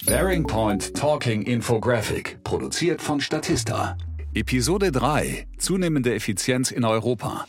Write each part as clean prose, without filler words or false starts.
Bearing Point Talking Infographic, produziert von Statista. Episode 3: Zunehmende Effizienz in Europa.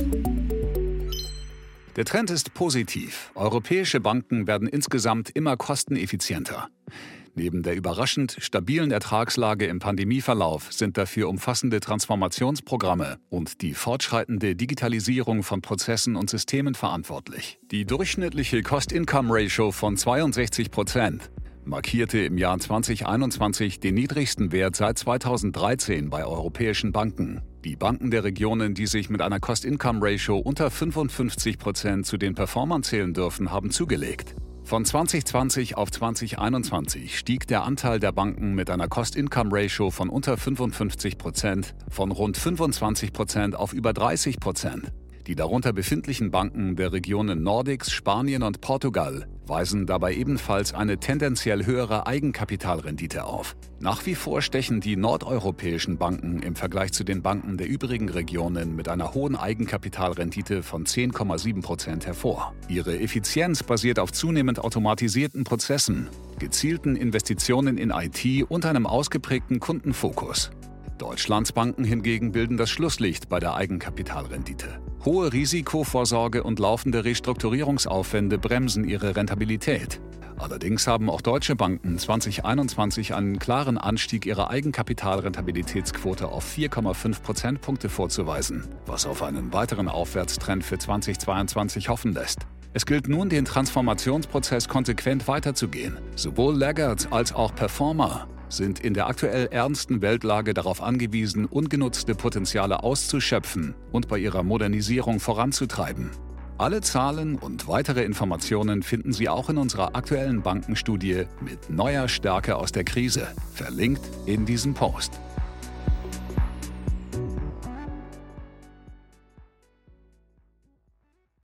Der Trend ist positiv. Europäische Banken werden insgesamt immer kosteneffizienter. Neben der überraschend stabilen Ertragslage im Pandemieverlauf sind dafür umfassende Transformationsprogramme und die fortschreitende Digitalisierung von Prozessen und Systemen verantwortlich. Die durchschnittliche Cost-Income-Ratio von 62% markierte im Jahr 2021 den niedrigsten Wert seit 2013 bei europäischen Banken. Die Banken der Regionen, die sich mit einer Cost-Income-Ratio unter 55% zu den Performern zählen dürfen, haben zugelegt. Von 2020 auf 2021 stieg der Anteil der Banken mit einer Cost-Income-Ratio von unter 55% von rund 25% auf über 30%. Die darunter befindlichen Banken der Regionen Nordics, Spanien und Portugal weisen dabei ebenfalls eine tendenziell höhere Eigenkapitalrendite auf. Nach wie vor stechen die nordeuropäischen Banken im Vergleich zu den Banken der übrigen Regionen mit einer hohen Eigenkapitalrendite von 10,7% hervor. Ihre Effizienz basiert auf zunehmend automatisierten Prozessen, gezielten Investitionen in IT und einem ausgeprägten Kundenfokus. Deutschlands Banken hingegen bilden das Schlusslicht bei der Eigenkapitalrendite. Hohe Risikovorsorge und laufende Restrukturierungsaufwände bremsen ihre Rentabilität. Allerdings haben auch deutsche Banken 2021 einen klaren Anstieg ihrer Eigenkapitalrentabilitätsquote auf 4,5 Prozentpunkte vorzuweisen, was auf einen weiteren Aufwärtstrend für 2022 hoffen lässt. Es gilt nun, den Transformationsprozess konsequent weiterzugehen. Sowohl Laggards als auch Performer sind in der aktuell ernsten Weltlage darauf angewiesen, ungenutzte Potenziale auszuschöpfen und bei ihrer Modernisierung voranzutreiben. Alle Zahlen und weitere Informationen finden Sie auch in unserer aktuellen Bankenstudie mit neuer Stärke aus der Krise, verlinkt in diesem Post.